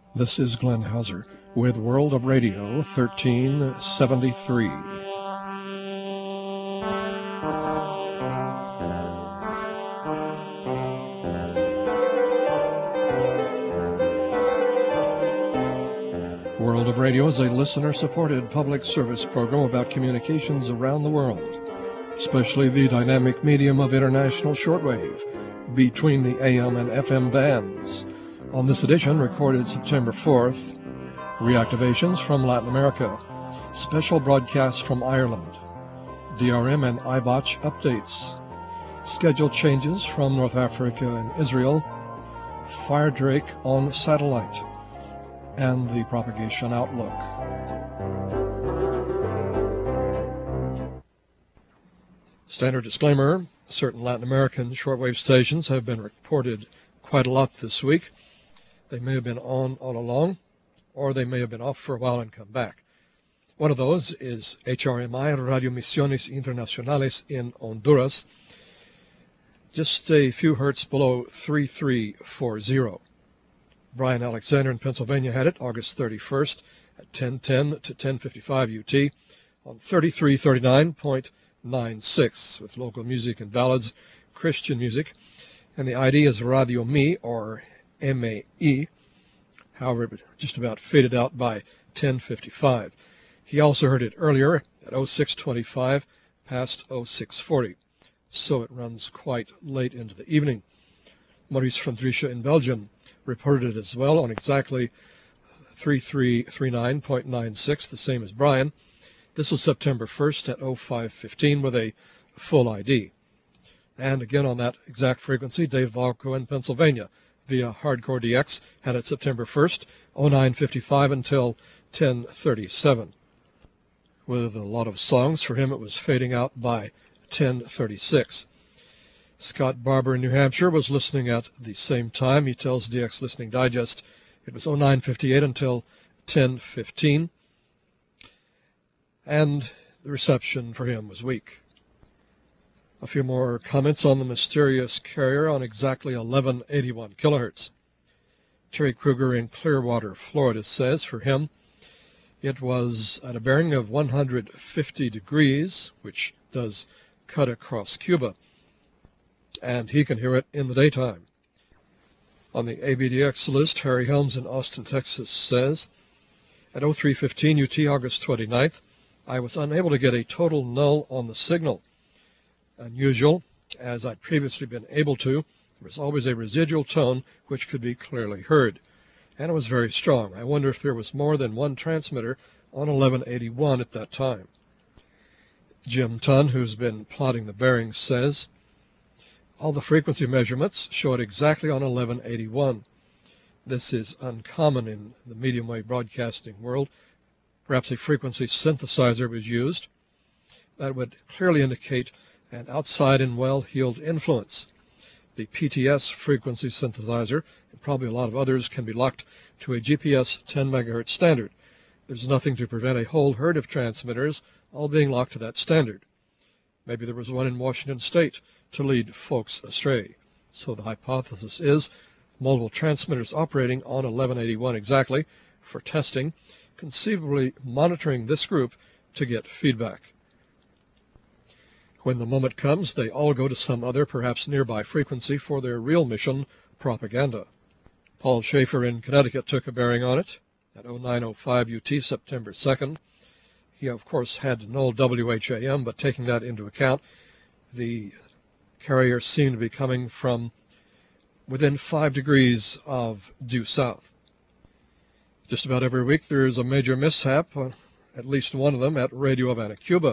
This is Glenn Hauser with World of Radio 1373. World of Radio is a listener-supported public service program about communications around the world, especially the dynamic medium of international shortwave between the AM and FM bands. On this edition, recorded September 4th, reactivations from Latin America, special broadcasts from Ireland, DRM and IBOTCH updates, schedule changes from North Africa and Israel, Firedrake on satellite, and the propagation outlook. Standard disclaimer, certain Latin American shortwave stations have been reported quite a lot this week. They may have been on all along, or they may have been off for a while and come back. One of those is HRMI, Radio Misiones Internacionales in Honduras, just a few hertz below 3340. Brian Alexander in Pennsylvania had it August 31st at 1010 to 1055 UT on 3339.96 with local music and ballads, Christian music, and the ID is Radio Mi, or MAE, however, it just about faded out by 1055. He also heard it earlier at 0625 past 0640, so it runs quite late into the evening. Maurice van Driessen in Belgium reported it as well on exactly 3339.96, the same as Brian. This was September 1st at 0515 with a full ID. And again on that exact frequency, Dave Valco in Pennsylvania via Hardcore DX had it September 1st, 0955 until 1037. With a lot of songs, for him it was fading out by 1036. Scott Barber in New Hampshire was listening at the same time. He tells DX Listening Digest it was 0958 until 1015. And the reception for him was weak. A few more comments on the mysterious carrier on exactly 1181 kilohertz. Terry Kruger in Clearwater, Florida says for him it was at a bearing of 150 degrees, which does cut across Cuba, and he can hear it in the daytime. On the ABDX list, Harry Helms in Austin, Texas says at 0315 UT August 29th, I was unable to get a total null on the signal. Unusual, as I'd previously been able to. There was always a residual tone which could be clearly heard, and it was very strong. I wonder if there was more than one transmitter on 1181 at that time. Jim Tunn, who's been plotting the bearings, says all the frequency measurements show it exactly on 1181. This is uncommon in the medium wave broadcasting world. Perhaps a frequency synthesizer was used. That would clearly indicate an outside and well-heeled influence. The PTS frequency synthesizer, and probably a lot of others, can be locked to a GPS 10 MHz standard. There's nothing to prevent a whole herd of transmitters all being locked to that standard. Maybe there was one in Washington State to lead folks astray. So the hypothesis is multiple transmitters operating on 1181 exactly for testing, conceivably monitoring this group to get feedback. When the moment comes, they all go to some other, perhaps nearby frequency for their real mission, propaganda. Paul Schaefer in Connecticut took a bearing on it at 0905 UT September 2nd. He, of course, had null WHAM, but taking that into account, the carrier seemed to be coming from within 5 degrees of due south. Just about every week there's a major mishap, at least one of them at Radio Havana, Cuba.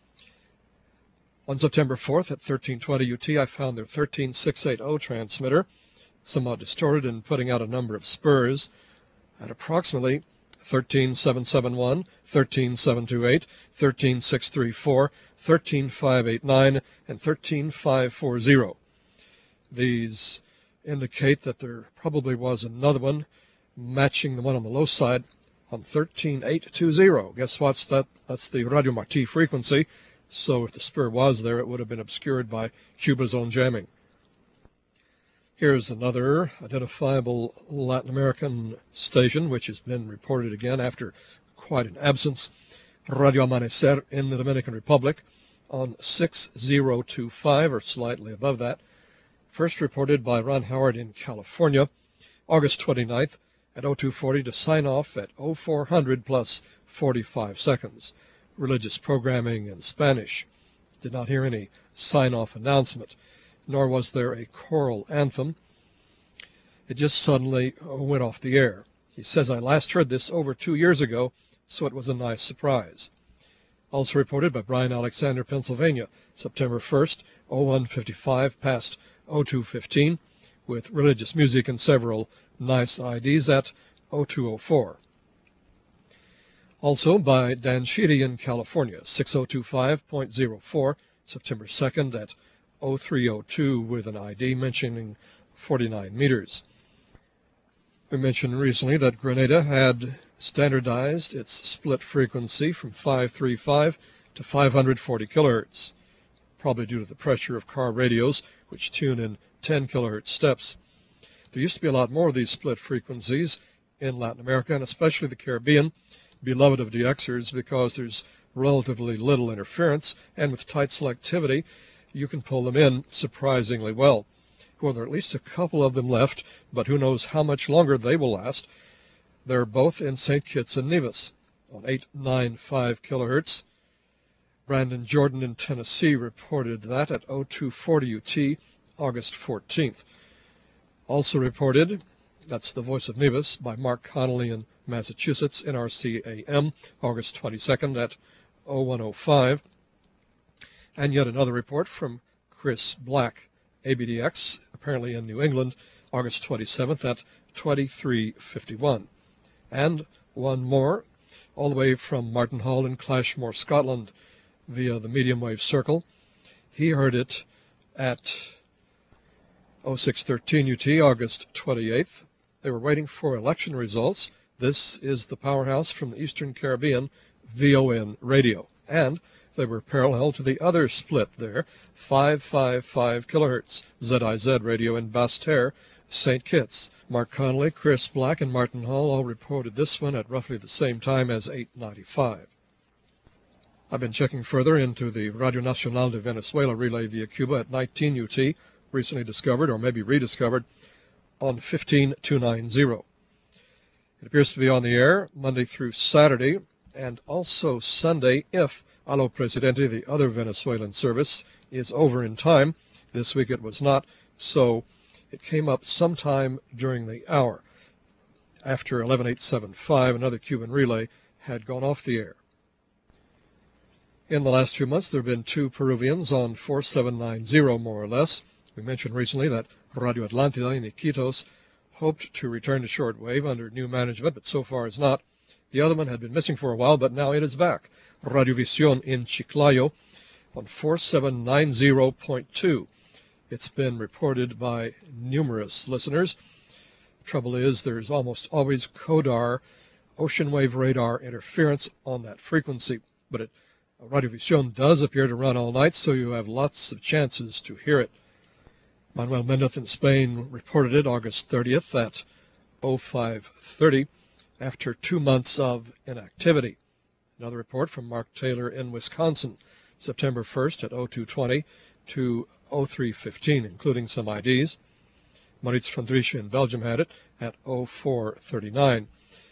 On September 4th at 1320 UT, I found their 13680 transmitter somewhat distorted and putting out a number of spurs at approximately 13771, 13728, 13634, 13589, and 13540. These indicate that there probably was another one matching the one on the low side on 13820. Guess what's that? That's the Radio Marti frequency. So if the spur was there, it would have been obscured by Cuba's own jamming. Here's another identifiable Latin American station, which has been reported again after quite an absence. Radio Amanecer in the Dominican Republic on 6025, or slightly above that. First reported by Ron Howard in California, August 29th at 0240 to sign off at 0400 plus 45 seconds. Religious programming in Spanish. Did not hear any sign-off announcement, nor was there a choral anthem. It just suddenly went off the air. He says, I last heard this over 2 years ago, so it was a nice surprise. Also reported by Brian Alexander, Pennsylvania, September 1st, 0155 past 0215, with religious music and several nice IDs at 0204. Also by Dan Sheedy in California, 6025.04, September 2nd at 0302 with an ID mentioning 49 meters. We mentioned recently that Grenada had standardized its split frequency from 535 to 540 kilohertz, probably due to the pressure of car radios, which tune in 10 kilohertz steps. There used to be a lot more of these split frequencies in Latin America, and especially the Caribbean, beloved of DXers because there's relatively little interference, and with tight selectivity, you can pull them in surprisingly well. Well, there are at least a couple of them left, but who knows how much longer they will last. They're both in St. Kitts and Nevis on 895 kilohertz. Brandon Jordan in Tennessee reported that at 0240 UT, August 14th. Also reported, that's the Voice of Nevis, by Mark Connolly in Massachusetts, NRCAM, August 22nd at 0105. And yet another report from Chris Black, ABDX, apparently in New England, August 27th at 2351. And one more, all the way from Martin Hall in Clashmore, Scotland, via the medium wave circle. He heard it at 0613 UT, August 28th. They were waiting for election results. This is the powerhouse from the Eastern Caribbean, VON radio. And they were parallel to the other split there, 555 kilohertz, ZIZ radio in Basse-Terre, St. Kitts. Mark Connolly, Chris Black, and Martin Hall all reported this one at roughly the same time as 895. I've been checking further into the Radio Nacional de Venezuela relay via Cuba at 19 UT, recently discovered, or maybe rediscovered, on 15290. It appears to be on the air Monday through Saturday, and also Sunday if Allo Presidente, the other Venezuelan service, is over in time. This week it was not, so it came up sometime during the hour. After 11875, another Cuban relay had gone off the air. In the last few months, there have been 2 Peruvians on 4790, more or less. We mentioned recently that Radio Atlántida in Iquitos hoped to return to shortwave under new management, but so far is not. The other one had been missing for a while, but now it is back. Radio Visión in Chiclayo on 4790.2. It's been reported by numerous listeners. The trouble is there's almost always CODAR, ocean wave radar interference on that frequency, but Radio Visión does appear to run all night, so you have lots of chances to hear it. Manuel Mendez in Spain reported it August 30th at 0530 after 2 months of inactivity. Another report from Mark Taylor in Wisconsin, September 1st at 0220 to 0315, including some IDs. Maurits van Driesch in Belgium had it at 0439.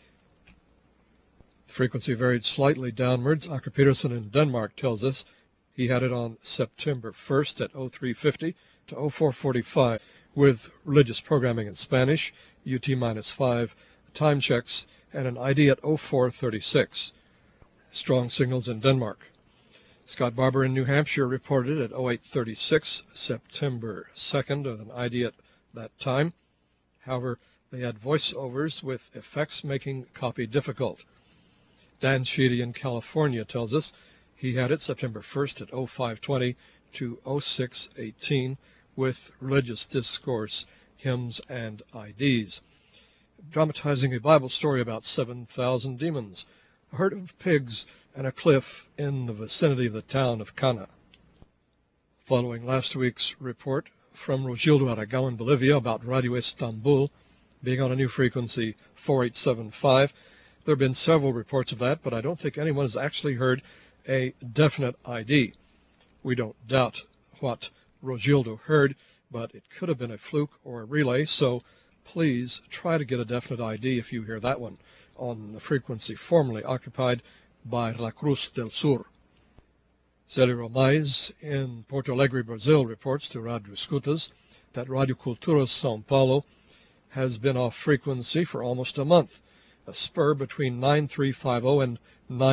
The frequency varied slightly downwards. Aker Peterson in Denmark tells us he had it on September 1st at 0350 to 0445 with religious programming in Spanish, UT-5 time checks, and an ID at 0436. Strong signals in Denmark. Scott Barber in New Hampshire reported at 0836 September 2nd with an ID at that time. However, they had voiceovers with effects making copy difficult. Dan Sheedy in California tells us he had it September 1st at 0520 to 0618 with religious discourse, hymns, and IDs, dramatizing a Bible story about 7,000 demons, a herd of pigs, and a cliff in the vicinity of the town of Cana. Following last week's report from Rogildo Aragão in Bolivia about Radio Istanbul being on a new frequency, 4875. There have been several reports of that, but I don't think anyone has actually heard a definite ID. We don't doubt what Rogildo heard, but it could have been a fluke or a relay, so please try to get a definite ID if you hear that one on the frequency formerly occupied by La Cruz del Sur. Célio Romais in Porto Alegre, Brazil, reports to Rádio Escutas that Radio Cultura São Paulo has been off frequency for almost a month, a spur between 9350 and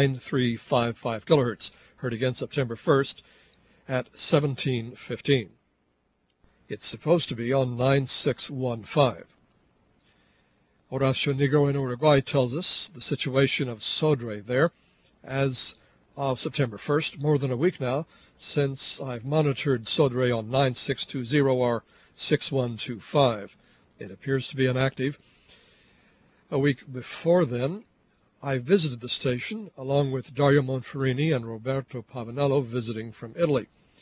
9355 kilohertz, heard again September 1st at 1715. It's supposed to be on 9615. Horacio Negro in Uruguay tells us the situation of Sodre there as of September 1st, more than a week now, since I've monitored Sodre on 9620 or 6125. It appears to be inactive. A week before then, I visited the station along with Dario Monferrini and Roberto Pavanello visiting from Italy.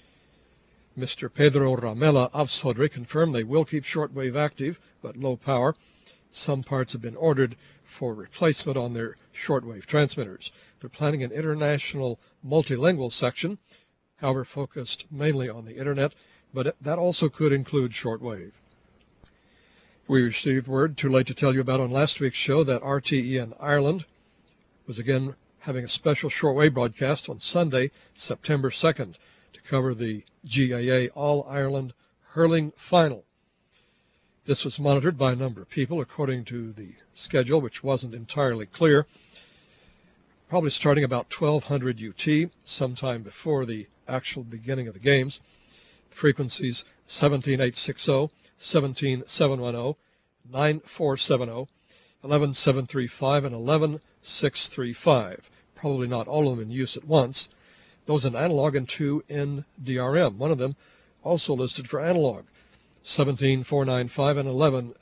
Mr. Pedro Ramela of Sodre confirmed they will keep shortwave active, but low power. Some parts have been ordered for replacement on their shortwave transmitters. They're planning an international multilingual section, however focused mainly on the internet, but that also could include shortwave. We received word, too late to tell you about on last week's show, that RTE in Ireland was again having a special shortwave broadcast on Sunday, September 2nd, to cover the GAA All-Ireland Hurling Final. This was monitored by a number of people according to the schedule, which wasn't entirely clear, probably starting about 1200 UT, sometime before the actual beginning of the games. Frequencies 17860, 17710, 9470, 11735, and 11635. Probably not all of them in use at once. Those in analog and 2 in DRM. One of them also listed for analog, 17495 and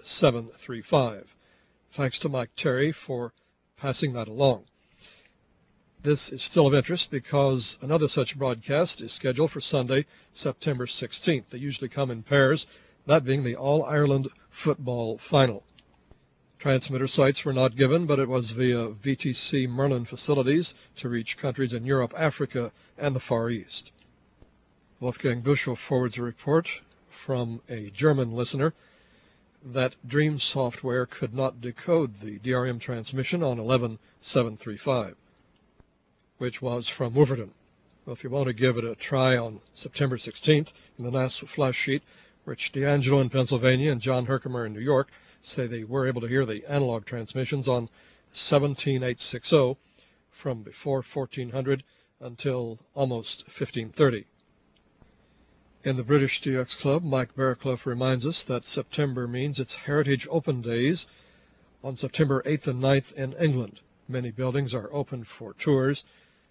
11735. Thanks to Mike Terry for passing that along. This is still of interest because another such broadcast is scheduled for Sunday, September 16th. They usually come in pairs, that being the All-Ireland Football Final. Transmitter sites were not given, but it was via VTC Merlin facilities to reach countries in Europe, Africa, and the Far East. Wolfgang Büschel forwards a report from a German listener that Dream software could not decode the DRM transmission on 11735, which was from Wolverton. Well, if you want to give it a try on September 16th in the NASA flash sheet, Rich D'Angelo in Pennsylvania and John Herkimer in New York say they were able to hear the analog transmissions on 17860 from before 1400 until almost 1530. In the British DX Club, Mike Barraclough reminds us that September means it's Heritage Open Days on September 8th and 9th in England. Many buildings are open for tours.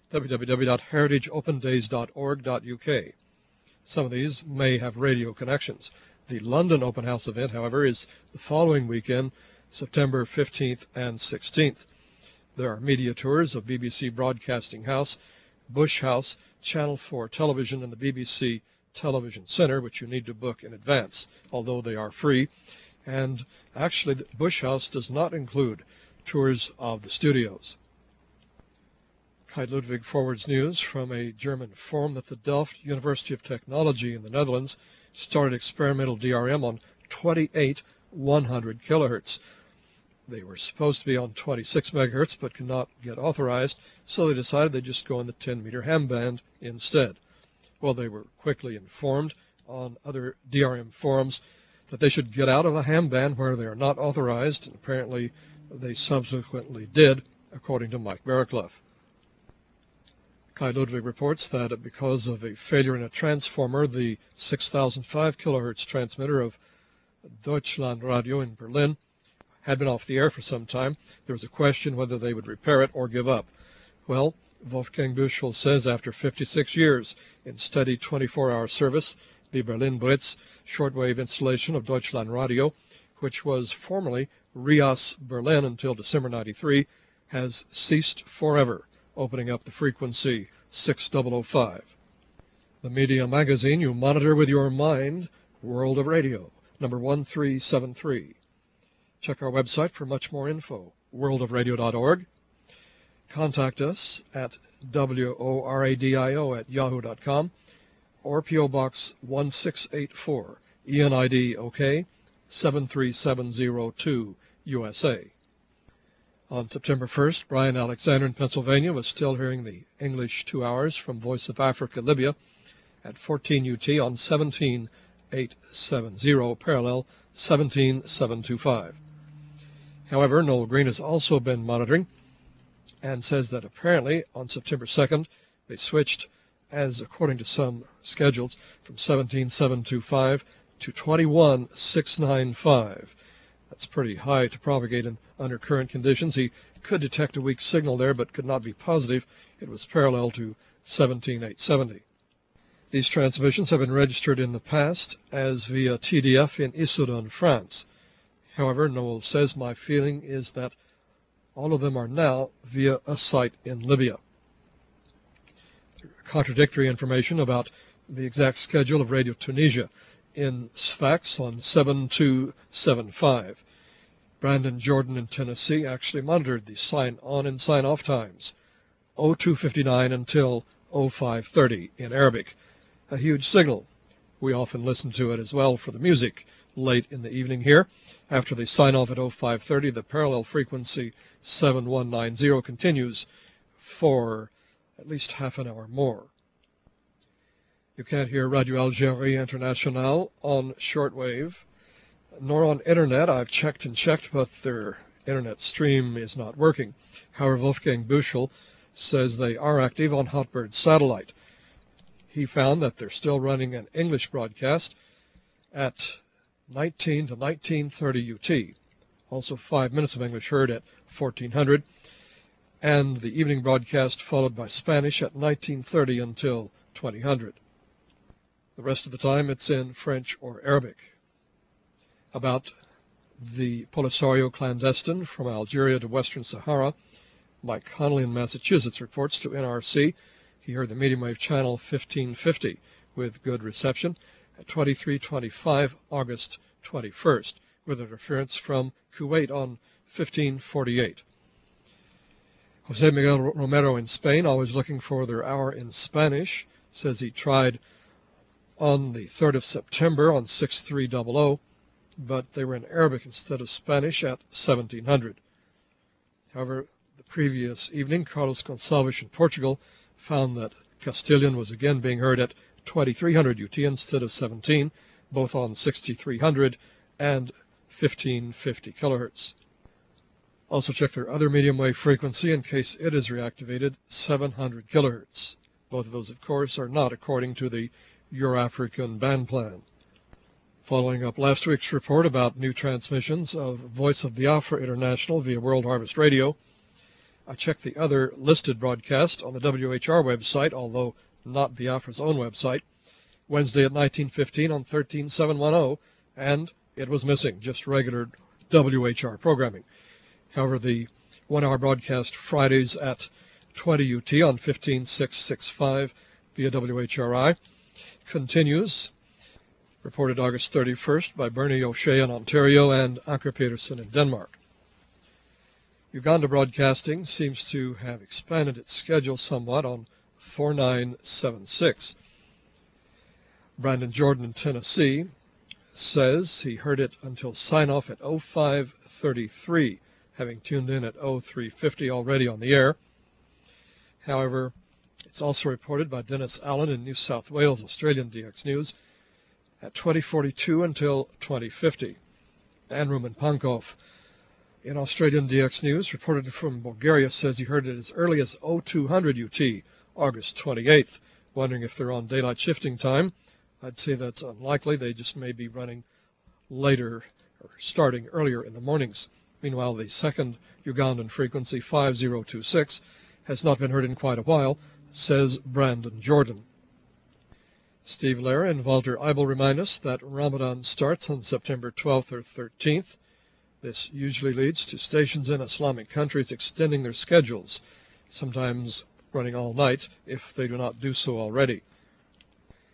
www.heritageopendays.org.uk. Some of these may have radio connections. The London Open House event, however, is the following weekend, September 15th and 16th. There are media tours of BBC Broadcasting House, Bush House, Channel 4 Television, and the BBC Television Center, which you need to book in advance, although they are free. And actually, the Bush House does not include tours of the studios. Kai Ludwig forwards news from a German forum that the Delft University of Technology in the Netherlands started experimental DRM on 28 100 kilohertz. They were supposed to be on 26 megahertz but could not get authorized, so they decided they'd just go in the 10-meter ham band instead. Well, they were quickly informed on other DRM forums that they should get out of a ham band where they are not authorized, and apparently they subsequently did, according to Mike Barraclough. Kai Ludwig reports that because of a failure in a transformer, the 6005 kilohertz transmitter of Deutschland Radio in Berlin had been off the air for some time. There was a question whether they would repair it or give up. Well, Wolfgang Büschel says after 56 years in steady 24-hour service, the Berlin Blitz shortwave installation of Deutschland Radio, which was formerly RIAS Berlin until December 93, has ceased forever, opening up the frequency 6005. The media magazine you monitor with your mind World of Radio, number 1373. Check our website for much more info, worldofradio.org. Contact us at WORADIO@yahoo.com or P.O. Box 1684, ENID OK 73702, USA. On September 1st, Brian Alexander in Pennsylvania was still hearing the English 2 hours from Voice of Africa, Libya, at 14 UT on 17870, parallel 17725. However, Noel Green has also been monitoring and says that apparently on September 2nd they switched, as according to some schedules, from 17725 to 21695. That's pretty high to propagate under current conditions. He could detect a weak signal there, but could not be positive. It was parallel to 17870. These transmissions have been registered in the past as via TDF in Issoudun, France. However, Noel says, my feeling is that all of them are now via a site in Libya. Contradictory information about the exact schedule of Radio Tunisia in Sfax on 7275. Brandon Jordan in Tennessee actually monitored the sign-on and sign-off times, 0259 until 0530 in Arabic. A huge signal. We often listen to it as well for the music late in the evening here. After they sign off at 0530, the parallel frequency 7190 continues for at least half an hour more. You can't hear Radio Algérie Internationale on shortwave, nor on internet. I've checked and checked, but their internet stream is not working. However, Wolfgang Buchel says they are active on Hotbird satellite. He found that they're still running an English broadcast at 19 to 1930 UT. Also 5 minutes of English heard at 1400, and the evening broadcast followed by Spanish at 1930 until 2000. The rest of the time it's in French or Arabic. About the Polisario clandestine from Algeria to Western Sahara, Mike Connolly in Massachusetts reports to NRC he heard the medium wave channel 1550 with good reception at 2325 August 21st, with interference from Kuwait on 1548. Jose Miguel Romero in Spain, always looking for their hour in Spanish, says he tried on the 3rd of September on 6300, but they were in Arabic instead of Spanish at 1700. However, the previous evening, Carlos Gonçalves in Portugal found that Castilian was again being heard at 2300 UT instead of 17, both on 6300 and 1550 kilohertz. Also check their other medium wave frequency in case it is reactivated, 700 kilohertz. Both of those, of course, are not according to the Euro-African band plan. Following up last week's report about new transmissions of Voice of Biafra International via World Harvest Radio, I checked the other listed broadcast on the WHR website, although not Biafra's own website, Wednesday at 1915 on 13710, and it was missing, just regular WHR programming. However, the 1 hour broadcast Fridays at 20 UT on 15665 via WHRI continues, reported August 31st by Bernie O'Shea in Ontario and Anker Peterson in Denmark. Uganda Broadcasting seems to have expanded its schedule somewhat on 4976. Brandon Jordan in Tennessee says he heard it until sign-off at 0533, having tuned in at 0350 already on the air. However, it's also reported by Dennis Allen in New South Wales, Australian DX News, at 2042 until 2050. And Rumen Pankov in Australian DX News, reported from Bulgaria, says he heard it as early as 0200 UT, August 28th, wondering if they're on daylight shifting time. I'd say that's unlikely. They just may be running later or starting earlier in the mornings. Meanwhile, the second Ugandan frequency, 5026, has not been heard in quite a while, says Brandon Jordan. Steve Lara and Walter Eibel remind us that Ramadan starts on September 12th or 13th. This usually leads to stations in Islamic countries extending their schedules, sometimes running all night if they do not do so already.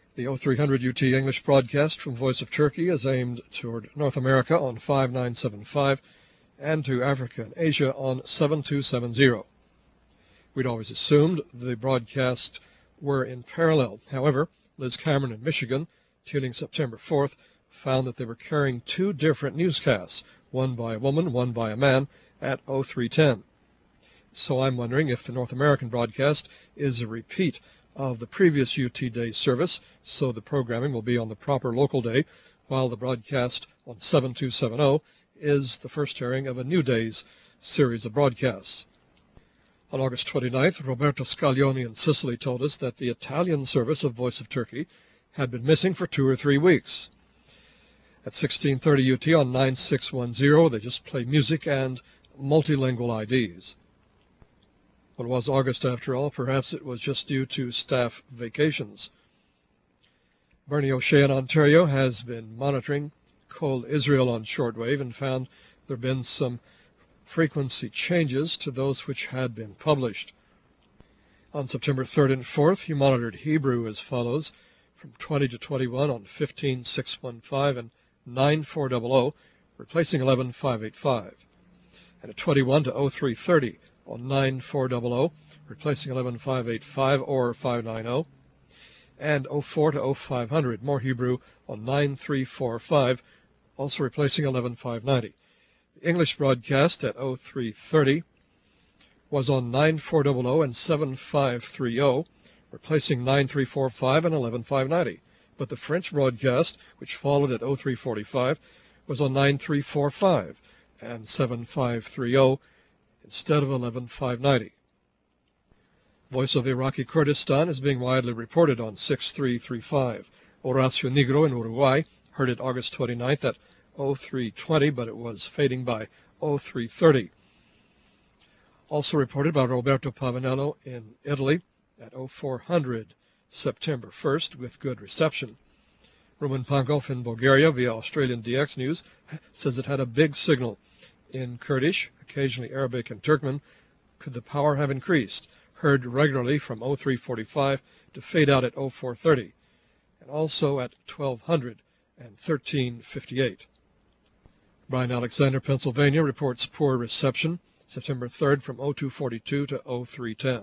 The 0300 UT English broadcast from Voice of Turkey is aimed toward North America on 5975 and to Africa and Asia on 7270. We'd always assumed the broadcasts were in parallel. However, Liz Cameron in Michigan, tuning September 4th, found that they were carrying two different newscasts, one by a woman, one by a man, at 0310. So I'm wondering if the North American broadcast is a repeat of the previous UT Day service, so the programming will be on the proper local day, while the broadcast on 7270 is the first airing of a new day's series of broadcasts. On August 29th, Roberto Scaglione in Sicily told us that the Italian service of Voice of Turkey had been missing for 2 or 3 weeks. At 1630 UT on 9610, they just play music and multilingual IDs. Well, it was August after all. Perhaps it was just due to staff vacations. Bernie O'Shea in Ontario has been monitoring Kol Israel on shortwave and found there have been some frequency changes to those which had been published. On September 3rd and 4th, he monitored Hebrew as follows: from 20 to 21 on 15615 and 9400, replacing 11585, and at 21 to 0330 on 9400, replacing 11585 or 590, and 04 to 0500, more Hebrew, on 9345, also replacing 11590. The English broadcast at 0330 was on 9400 and 7530, replacing 9345 and 11590. But the French broadcast, which followed at 0345, was on 9345 and 7530 instead of 11590. Voice of Iraqi Kurdistan is being widely reported on 6335. Horacio Negro in Uruguay heard it August 29th at 0320, but it was fading by 0330. Also reported by Roberto Pavanello in Italy at 0400 September 1st with good reception. Roman Pankov in Bulgaria via Australian DX News says it had a big signal in Kurdish, occasionally Arabic and Turkmen. Could the power have increased? Heard regularly from 0345 to fade out at 0430, and also at 1200 and 1358. Brian Alexander, Pennsylvania, reports poor reception September 3rd from 0242 to 0310.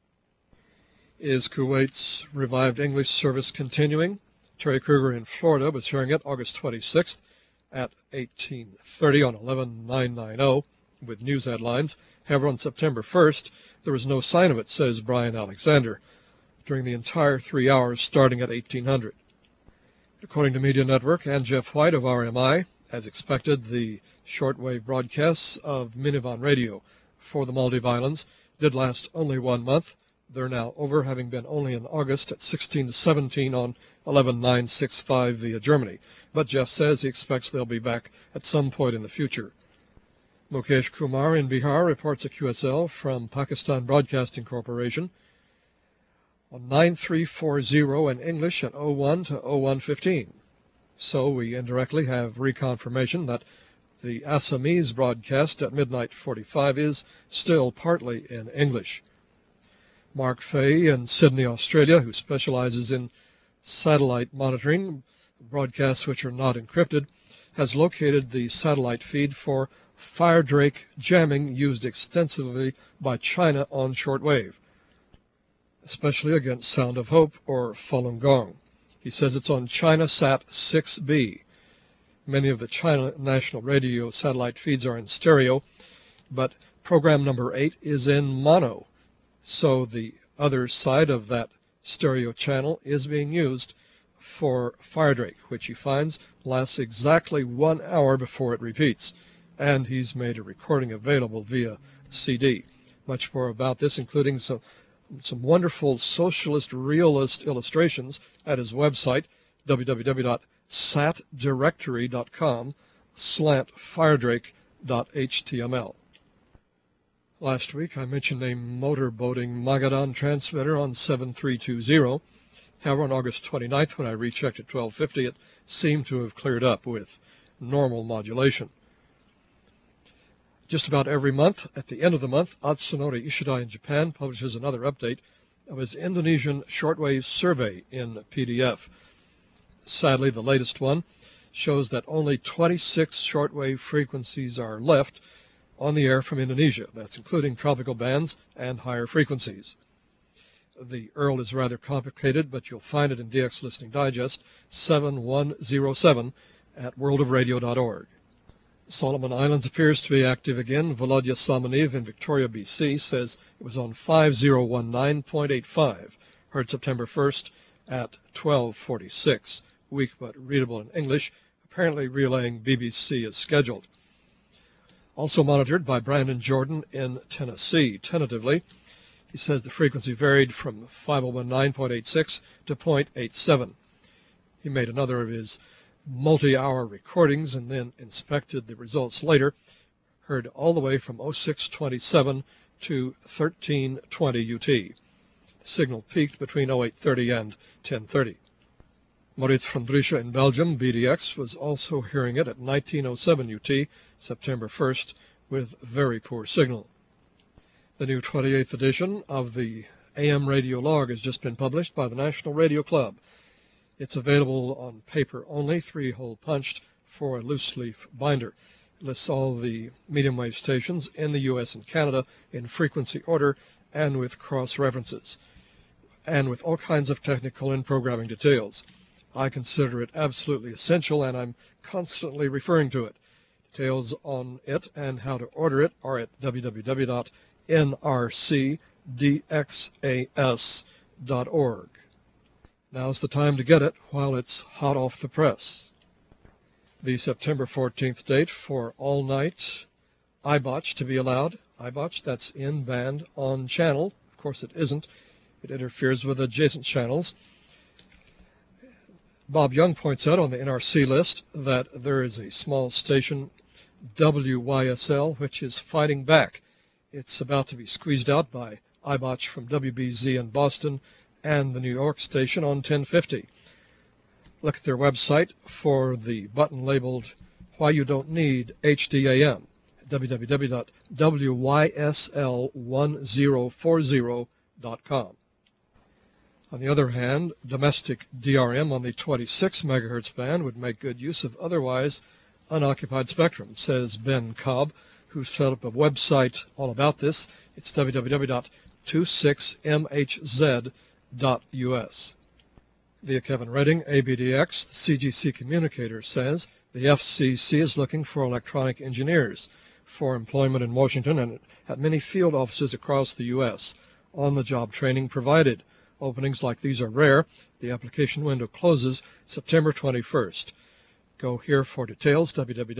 Is Kuwait's revived English service continuing? Terry Kruger in Florida was hearing it August 26th at 1830 on 11990 with news headlines. However, on September 1st, there was no sign of it, says Brian Alexander, during the entire 3 hours starting at 1800. According to Media Network and Jeff White of RMI, as expected, the shortwave broadcasts of Minivan Radio for the Maldive Islands did last only 1 month. They're now over, having been only in August at 16 to 17 on 11965 via Germany. But Jeff says he expects they'll be back at some point in the future. Mukesh Kumar in Bihar reports a QSL from Pakistan Broadcasting Corporation on 9340 in English at 01 to 0115. So we indirectly have reconfirmation that the Assamese broadcast at midnight 45 is still partly in English. Mark Fay in Sydney, Australia, who specializes in satellite monitoring, broadcasts which are not encrypted, has located the satellite feed for Firedrake jamming used extensively by China on shortwave, especially against Sound of Hope or Falun Gong. He says it's on ChinaSat 6B. Many of the China National Radio satellite feeds are in stereo, but program number 8 is in mono. So the other side of that stereo channel is being used for Firedrake, which he finds lasts exactly 1 hour before it repeats. And he's made a recording available via CD. Much more about this, including some wonderful socialist realist illustrations at his website, www.satdirectory.com/firedrake.html. Last week I mentioned a motorboating Magadan transmitter on 7320. However, on August 29th, when I rechecked at 1250, it seemed to have cleared up with normal modulation. Just about every month, at the end of the month, Atsunori Ishidai in Japan publishes another update of his Indonesian shortwave survey in PDF. Sadly, the latest one shows that only 26 shortwave frequencies are left on the air from Indonesia. That's including tropical bands and higher frequencies. The URL is rather complicated, but you'll find it in DX Listening Digest 7107 at worldofradio.org. Solomon Islands appears to be active again. Volodya Samaniv in Victoria, BC, says it was on 5019.85, heard September 1st at 12:46. Weak but readable in English, apparently relaying BBC as scheduled. Also monitored by Brandon Jordan in Tennessee, tentatively. He says the frequency varied from 5019.86 to .87. He made another of his multi-hour recordings and then inspected the results later. Heard all the way from 0627 to 1320 UT. The signal peaked between 0830 and 1030. Moritz van Driessen in Belgium, BDX, was also hearing it at 1907 UT, September 1st, with very poor signal. The new 28th edition of the AM Radio Log has just been published by the National Radio Club. It's available on paper only, 3-hole punched, for a loose-leaf binder. It lists all the medium wave stations in the U.S. and Canada in frequency order and with cross-references, and with all kinds of technical and programming details. I consider it absolutely essential, and I'm constantly referring to it. Details on it and how to order it are at www.nrcdxas.org. Now's the time to get it while it's hot off the press. The September 14th date for all-night iBotch to be allowed. iBotch, that's in-band, on-channel. Of course it isn't. It interferes with adjacent channels. Bob Young points out on the NRC list that there is a small station, WYSL, which is fighting back. It's about to be squeezed out by iBotch from WBZ in Boston and the New York station on 1050. Look at their website for the button labeled Why You Don't Need HDAM, www.wysl1040.com. On the other hand, domestic DRM on the 26 MHz band would make good use of otherwise unoccupied spectrum, says Ben Cobb, who set up a website all about this. It's www.26mhz.us. Via Kevin Redding, ABDX, the CGC communicator, says the FCC is looking for electronic engineers for employment in Washington and at many field offices across the U.S. On-the-job training provided. Openings like these are rare. The application window closes September 21st. Go here for details,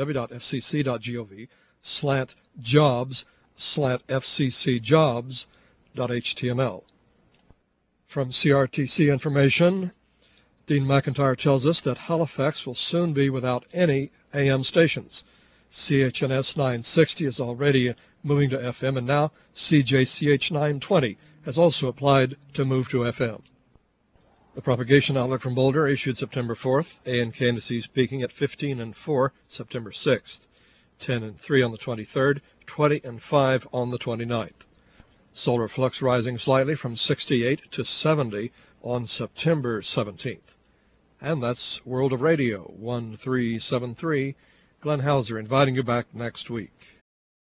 www.fcc.gov/jobs/fccjobs.html. From CRTC information, Dean McIntyre tells us that Halifax will soon be without any AM stations. CHNS 960 is already moving to FM, and now CJCH 920 has also applied to move to FM. The propagation outlook from Boulder issued September 4th, A and K indices peaking at 15 and 4 September 6th, 10 and 3 on the 23rd, 20 and 5 on the 29th. Solar flux rising slightly from 68 to 70 on September 17th. And that's World of Radio 1373. Glenn Hauser inviting you back next week.